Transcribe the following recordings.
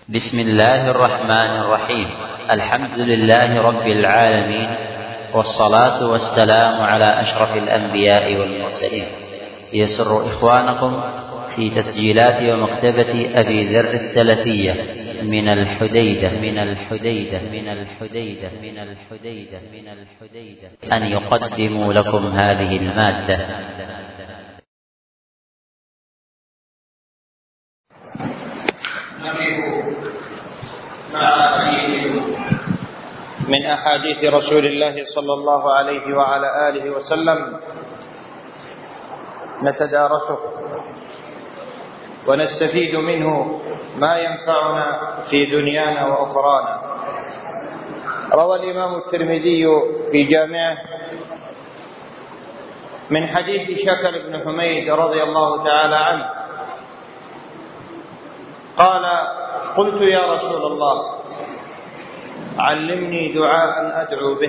بسم الله الرحمن الرحيم. الحمد لله رب العالمين، والصلاة والسلام على أشرف الأنبياء والمرسلين. يسر إخوانكم في تسجيلات ومكتبة أبي ذر السلفية من الحديدة أن يقدموا لكم هذه المادة. من أحاديث رسول الله صلى الله عليه وعلى آله وسلم نتدارسه ونستفيد منه ما ينفعنا في دنيانا وأخرانا. روى الإمام الترمذي في جامعه من حديث شكر بن حميد رضي الله تعالى عنه قال: قلت يا رسول الله علمني دعاء أدعو به.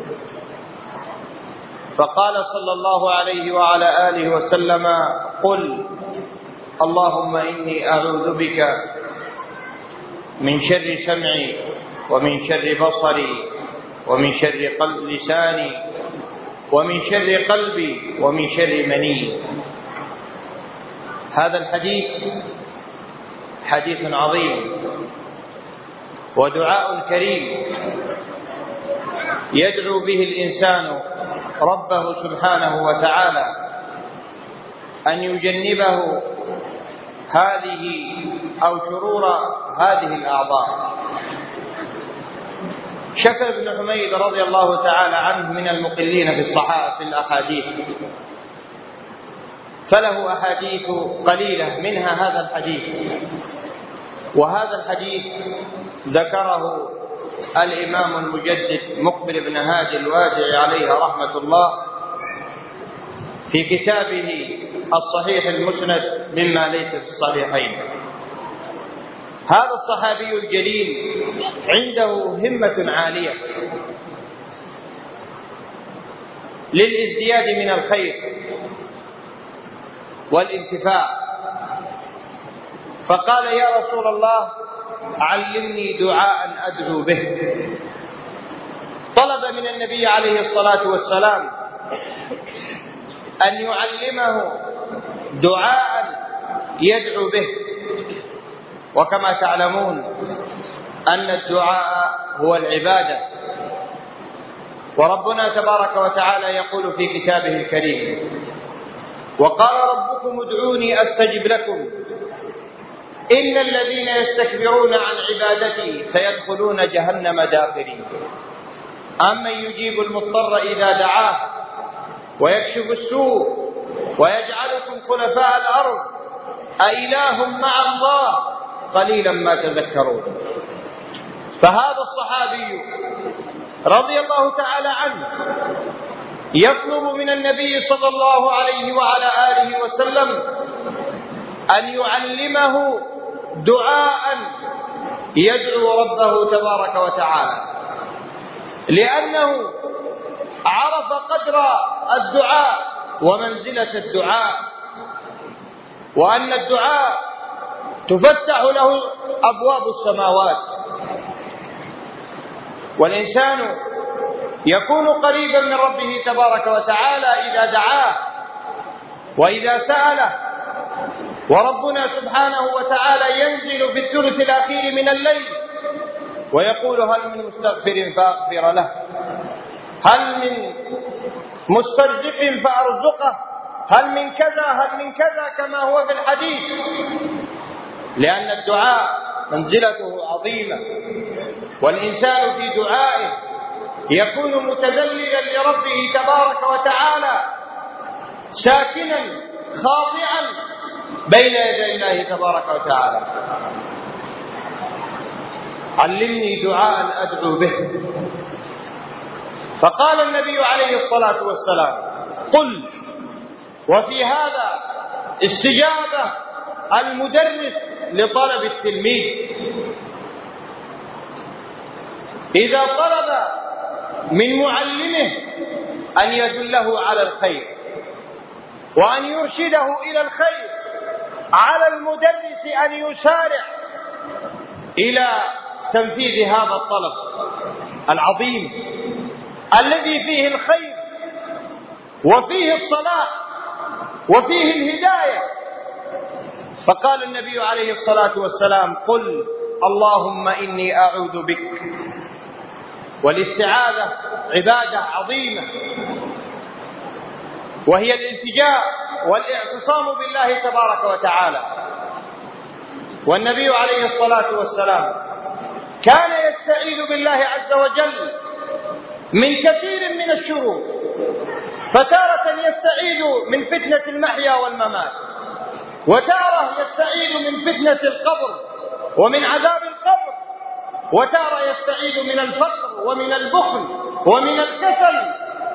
فقال صلى الله عليه وعلى آله وسلم: قل اللهم إني أعوذ بك من شر سمعي ومن شر بصري ومن شر لساني ومن شر قلبي ومن شر مني. هذا الحديث حديث عظيم ودعاء كريم يدعو به الإنسان ربه سبحانه وتعالى أن يجنبه هذه أو شرور هذه الأعضاء. شكر بن حميد رضي الله تعالى عنه من المقلين في الأحاديث، فله أحاديث قليلة منها هذا الحديث. وهذا الحديث ذكره الإمام المجدد مقبل بن هادي الوادعي عليه رحمة الله في كتابه الصحيح المسند مما ليس في الصحيحين. هذا الصحابي الجليل عنده همة عالية للازدياد من الخير والانتفاع، فقال: يا رسول الله علمني دعاء أدعو به. طلب من النبي عليه الصلاة والسلام أن يعلمه دعاء يدعو به. وكما تعلمون أن الدعاء هو العبادة، وربنا تبارك وتعالى يقول في كتابه الكريم: وقال ربكم ادعوني أستجب لكم إن الذين يستكبرون عن عبادتي سيدخلون جهنم داخرين. أمن يجيب المضطر إذا دعاه ويكشف السوء ويجعلكم خلفاء الأرض أإله مع الله قليلا ما تذكرون. فهذا الصحابي رضي الله تعالى عنه يطلب من النبي صلى الله عليه وعلى آله وسلم أن يعلمه دعاء يدعو ربه تبارك وتعالى، لأنه عرف قدر الدعاء ومنزلة الدعاء، وأن الدعاء تفتح له أبواب السماوات، والإنسان يكون قريبا من ربه تبارك وتعالى إذا دعاه وإذا سأله. وربنا سبحانه وتعالى ينزل في الثلث الأخير من الليل ويقول: هل من مستغفر فأغفر له، هل من مسترزق فأرزقه، هل من كذا كما هو في الحديث. لأن الدعاء منزلته عظيمة، والإنسان في دعائه يكون متذللا لربه تبارك وتعالى، ساكنا خاضعا بين يدي الله تبارك وتعالى. علمني دعاء أدعو به. فقال النبي عليه الصلاة والسلام: قل. وفي هذا استجابة المدرس لطلب التلميذ إذا طلب من معلمه أن يدله على الخير وأن يرشده إلى الخير، على المدرس أن يسارع إلى تنفيذ هذا الطلب العظيم الذي فيه الخير وفيه الصلاح وفيه الهداية. فقال النبي عليه الصلاة والسلام: قل اللهم إني أعوذ بك. والاستعاذة عبادة عظيمة، وهي الالتجاء والاعتصام بالله تبارك وتعالى. والنبي عليه الصلاة والسلام كان يستعيذ بالله عز وجل من كثير من الشرور، فتارة يستعيذ من فتنة المحيا والممات، وتارة يستعيذ من فتنة القبر ومن عذاب القبر، وتارة يستعيذ من الفقر ومن البخل ومن الكسل.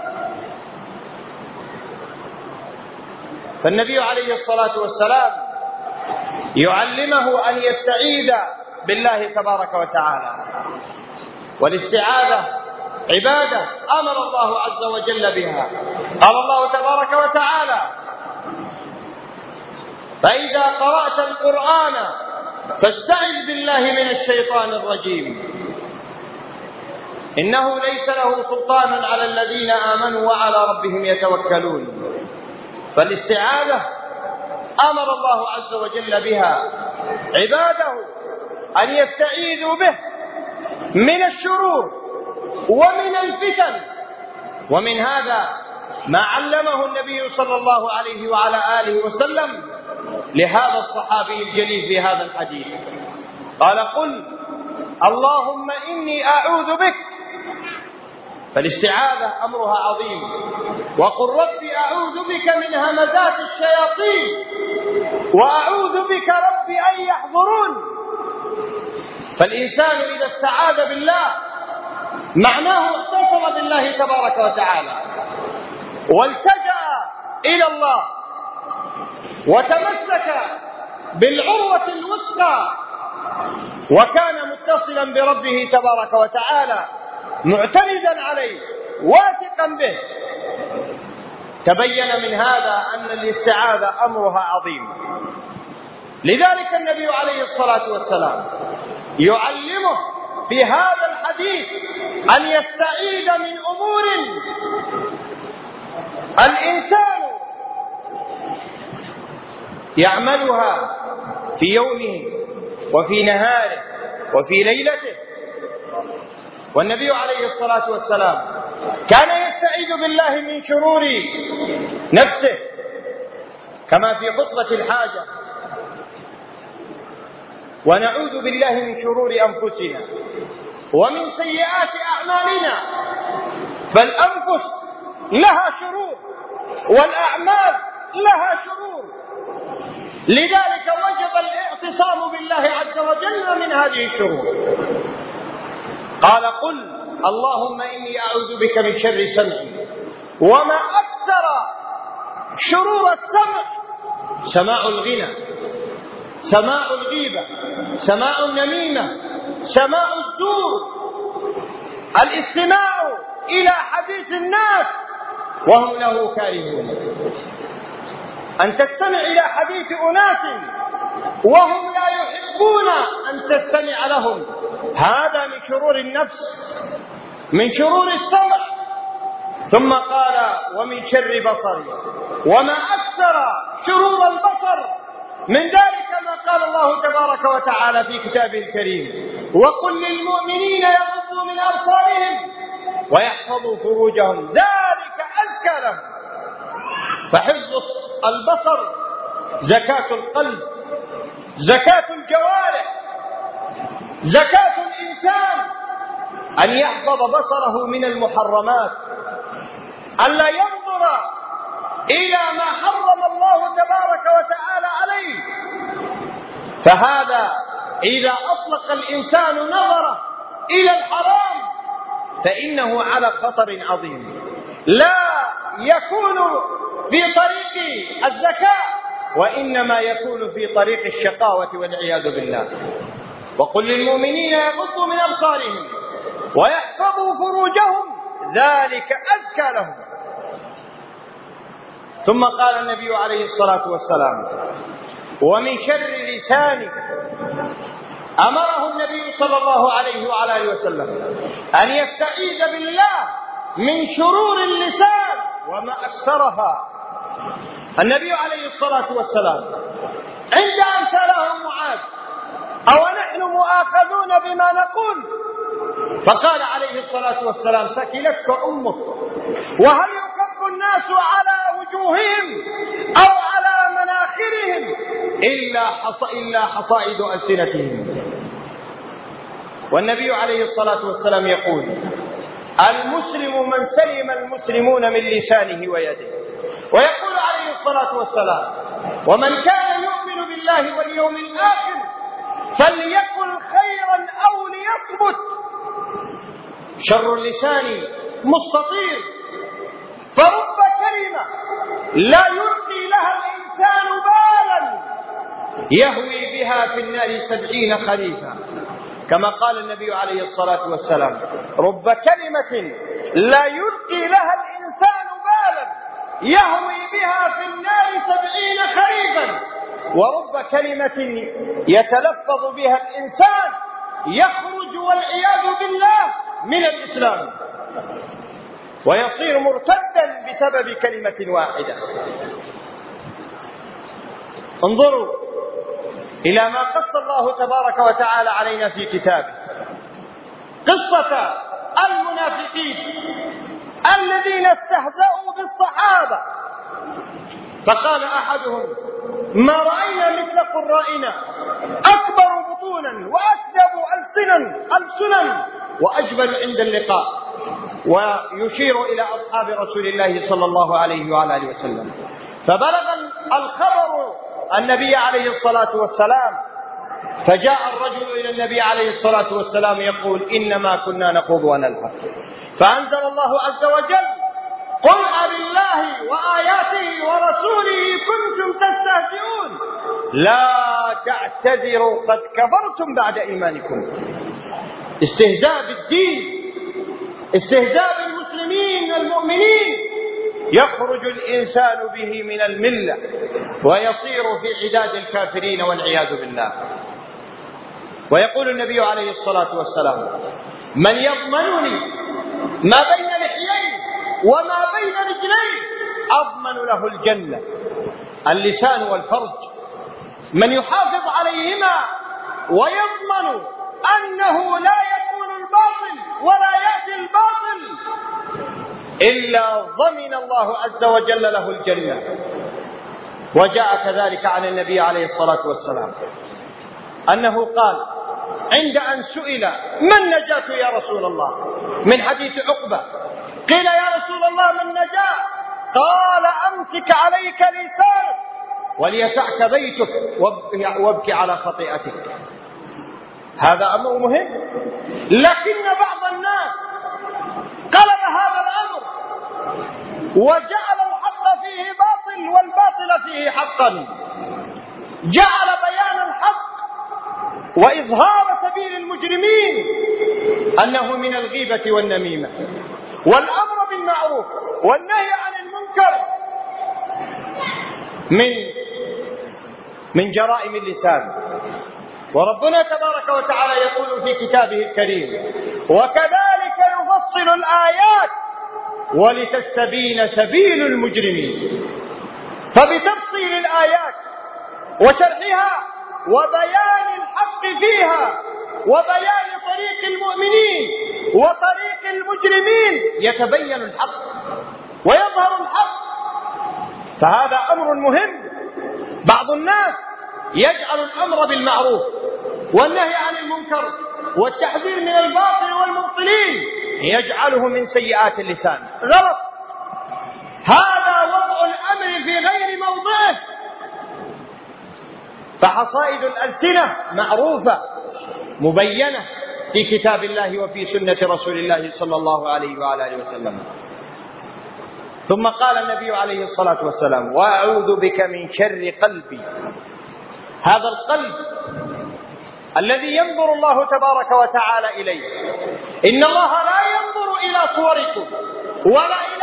فالنبي عليه الصلاة والسلام يعلمه أن يستعيذ بالله تبارك وتعالى. والاستعاذة عبادة أمر الله عز وجل بها. قال الله تبارك وتعالى: فإذا قرأت القرآن فاستعذ بالله من الشيطان الرجيم إنه ليس له سلطان على الذين آمنوا وعلى ربهم يتوكلون. فالاستعاذة أمر الله عز وجل بها عباده أن يستعيذوا به من الشرور ومن الفتن. ومن هذا ما علمه النبي صلى الله عليه وعلى آله وسلم لهذا الصحابي الجليل في هذا الحديث. قال: قل اللهم إني أعوذ بك. فالاستعاذة أمرها عظيم. وقل ربي أعوذ بك من همزات الشياطين وأعوذ بك ربي أن يحضرون. فالإنسان إذا استعاذ بالله معناه اعتصم بالله تبارك وتعالى والتجأ إلى الله وتمسك بالعروة الوثقى وكان متصلا بربه تبارك وتعالى معتمدا عليه واثقا به. تبين من هذا أن الاستعاذة أمرها عظيم. لذلك النبي عليه الصلاة والسلام يعلمه في هذا الحديث أن يستعيذ من أمور الإنسان يعملها في يومه وفي نهاره وفي ليلته. والنبي عليه الصلاة والسلام كان يستعيذ بالله من شرور نفسه كما في خطبة الحاجة: ونعوذ بالله من شرور أنفسنا ومن سيئات أعمالنا. فالأنفس لها شرور والأعمال لها شرور، لذلك وجب الاعتصام بالله عز وجل من هذه الشرور. قال: قل اللهم إني أعوذ بك من شر سمعي. وما أكثر شرور السمع: سماع الغنى، سماع الغيبة، سماع النميمة، سماع الزور، الاستماع إلى حديث الناس وهم له كارهون. أن تستمع إلى حديث أناس وهم لا يحبون أن تستمع لهم، هذا من شرور النفس، من شرور السمع. ثم قال: ومن شر بصري. وما أكثر شرور البصر من ذلك ما قال الله تبارك وتعالى في كتابه الكريم: وقل للمؤمنين يغضوا من أبصارهم ويحفظوا فروجهم ذلك أزكى لهم. فحفظ البصر زكاة القلب، زكاة الجوارح، زكاة الإنسان أن يحفظ بصره من المحرمات، أن لا ينظر إلى ما حرم الله تبارك وتعالى عليه. فهذا إذا أطلق الإنسان نظره إلى الحرام فإنه على خطر عظيم، لا يكون في طريق الذكاء وإنما يكون في طريق الشقاوة والعياذ بالله. وقل للمؤمنين يغضوا من أبصارهم ويحفظوا فروجهم ذلك أزكى لهم. ثم قال النبي عليه الصلاة والسلام: ومن شر لسانك أمره النبي صلى الله عليه وعلى آله وسلم أن يستعيذ بالله من شرور اللسان وما أكثرها. النبي عليه الصلاة والسلام عند أن سأله معاذ: أو نحن مؤاخذون بما نقول؟ فقال عليه الصلاة والسلام: ثكلتك أمك. وهل يكب الناس على وجوههم أو على مناخرهم إلا حصائد ألسنتهم؟ والنبي عليه الصلاة والسلام يقول: المسلم من سلم المسلمون من لسانه ويده. ويقول عليه الصلاة والسلام: ومن كان يؤمن بالله واليوم الآخر فليقل خيرا أو ليصمت. شر اللسان مستطير، فرب كلمة لا يلقي لها الإنسان بالا يهوي بها في النار 70 خريفا، كما قال النبي عليه الصلاة والسلام: رب كلمة لا يلقي لها الإنسان بالا يهوي بها في النار 70 خريفا، ورب كلمة يتلفظ بها الإنسان يخرج والعياذ بالله من الإسلام ويصير مرتدا بسبب كلمة واحدة. انظروا إلى ما قص الله تبارك وتعالى علينا في كتابه، قصة المنافقين الذين استهزأوا بالصحابة. فقال أحدهم: ما رأينا مثل قرائنا، أكبر بطونا وأكذب ألسنا وأجبل عند اللقاء، ويشير إلى أصحاب رسول الله صلى الله عليه وعلى آله وسلم. فبلغ الخبر النبي عليه الصلاة والسلام، فجاء الرجل إلى النبي عليه الصلاة والسلام يقول: إنما كنا نخوض ونلعب. فأنزل الله عز وجل: قل أبالله وآياته ورسوله كنتم تستهزئون لا تعتذروا قد كفرتم بعد إيمانكم. استهزاء بالدين، استهزاء بالمسلمين المؤمنين، يخرج الإنسان به من الملة ويصير في عداد الكافرين والعياذ بالله. ويقول النبي عليه الصلاة والسلام: من يضمنني ما بين لحيين وما بين رجلين أضمن له الجنة. اللسان والفرج، من يحافظ عليهما ويضمن أنه لا يقول الباطل ولا يأتي الباطل إلا ضمن الله عز وجل له الجنة. وجاء كذلك عن النبي عليه الصلاة والسلام أنه قال عند أن سئل: ما النجاة يا رسول الله؟ من حديث عقبة. قيل: يا رسول الله ما النجاة؟ قال: أمسك عليك لسانك وليسعك بيتك وابكي على خطيئتك. هذا أمر مهم، لكن بعض الناس قلب هذا الأمر وجعل الحق فيه باطل والباطل فيه حقا، جعل بيان الحق وإظهار سبيل المجرمين أنه من الغيبة والنميمة، والأمر بالمعروف والنهي عن المنكر من جرائم اللسان. وربنا تبارك وتعالى يقول في كتابه الكريم: وكذلك نفصل الآيات ولتستبين سبيل المجرمين. فبتفصيل الآيات وشرحها وبيان الحق فيها وبيان طريق المؤمنين وطريق المجرمين يتبين الحق ويظهر الحق. فهذا أمر مهم. بعض الناس يجعل الأمر بالمعروف والنهي عن المنكر والتحذير من الباطل والمبطلين يجعله من سيئات اللسان. غلط، هذا وضع الأمر في غير موضعه. فحصائد الألسنة معروفة مبينة في كتاب الله وفي سنة رسول الله صلى الله عليه وعلى آله وسلم. ثم قال النبي عليه الصلاة والسلام: وأعوذ بك من شر قلبي. هذا القلب الذي ينظر الله تبارك وتعالى إليه. إن الله لا ينظر إلى صوركم ولا إلى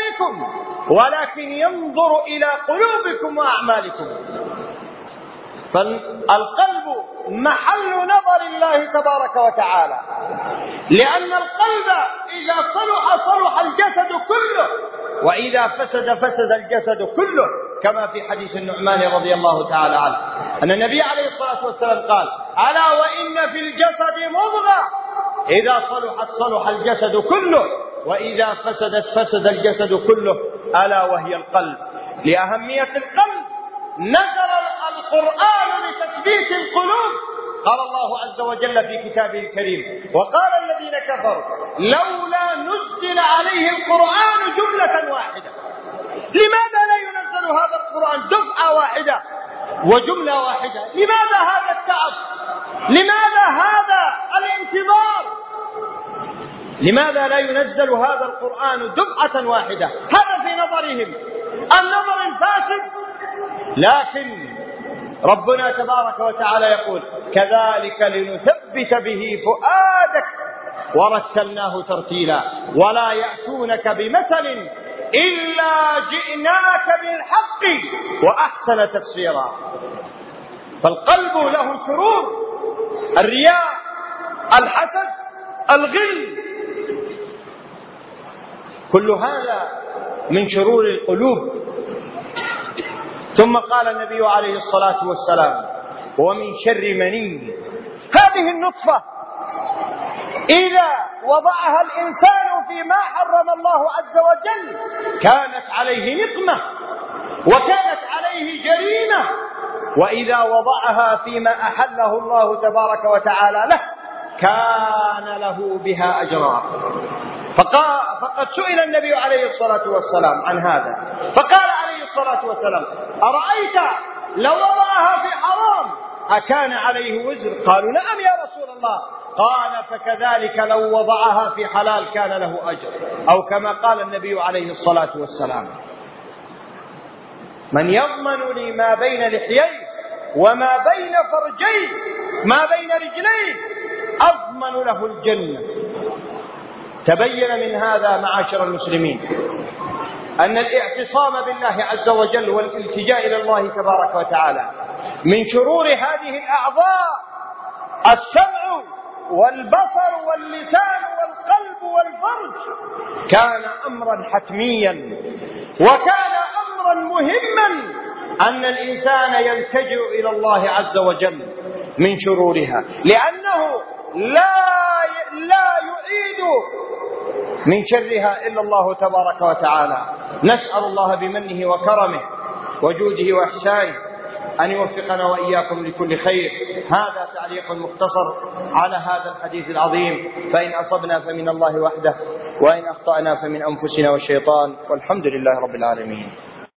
أجسامكم ولكن ينظر إلى قلوبكم وأعمالكم. فالقلب محل نظر الله تبارك وتعالى، لأن القلب إذا صلح الجسد كله، وإذا فسد الجسد كله، كما في حديث النعمان رضي الله تعالى عنه أن النبي عليه الصلاة والسلام قال: ألا وإن في الجسد مضغة إذا صلحت صلح الجسد كله، وإذا فسد الجسد كله، ألا وهي القلب. لأهمية القلب نزل القرآن لتثبيت القلوب. قال الله عز وجل في كتابه الكريم: وقال الذين كفروا لولا نزل عليه القرآن جملة واحدة. لماذا لا ينزل هذا القرآن دفعة واحدة وجملة واحدة؟ لماذا هذا التعب؟ لماذا هذا الانتظار؟ لماذا لا ينزل هذا القرآن دفعة واحدة؟ هذا في نظرهم النظر الفاسد. لكن ربنا تبارك وتعالى يقول: كذلك لنثبت به فؤادك ورتلناه ترتيلا ولا يأتونك بمثل إلا جئناك بالحق وأحسن تفسيرا. فالقلب له شرور: الرياء، الحسد، الغل، كل هذا من شرور القلوب. ثم قال النبي عليه الصلاة والسلام: ومن شر مني. هذه النطفة إذا وضعها الإنسان فيما حرم الله عز وجل كانت عليه نقمة وكانت عليه جريمة، وإذا وضعها فيما أحله الله تبارك وتعالى له كان له بها أجرا. فقد سئل النبي عليه الصلاة والسلام عن هذا، فقال عليه الصلاة والسلام: أرأيت لو وضعها في حرام أكان عليه وزر؟ قالوا: نعم يا رسول الله. قال: فكذلك لو وضعها في حلال كان له أجر، أو كما قال النبي عليه الصلاة والسلام: من يضمن لي ما بين لحييه وما بين فرجيه ما بين رجليه أضمن له الجنة. تبين من هذا معاشر المسلمين أن الاعتصام بالله عز وجل والالتجاء إلى الله تبارك وتعالى من شرور هذه الأعضاء: السمع والبصر واللسان والقلب والفرج، كان أمرا حتميا، وكان أمرا مهما أن الإنسان يلتجئ إلى الله عز وجل من شرورها، لأنه لا يعيد من شرها إلا الله تبارك وتعالى. نسأل الله بمنه وكرمه وجوده وإحسانه أن يوفقنا وإياكم لكل خير. هذا تعليق مختصر على هذا الحديث العظيم، فإن أصبنا فمن الله وحده، وإن أخطأنا فمن أنفسنا والشيطان، والحمد لله رب العالمين.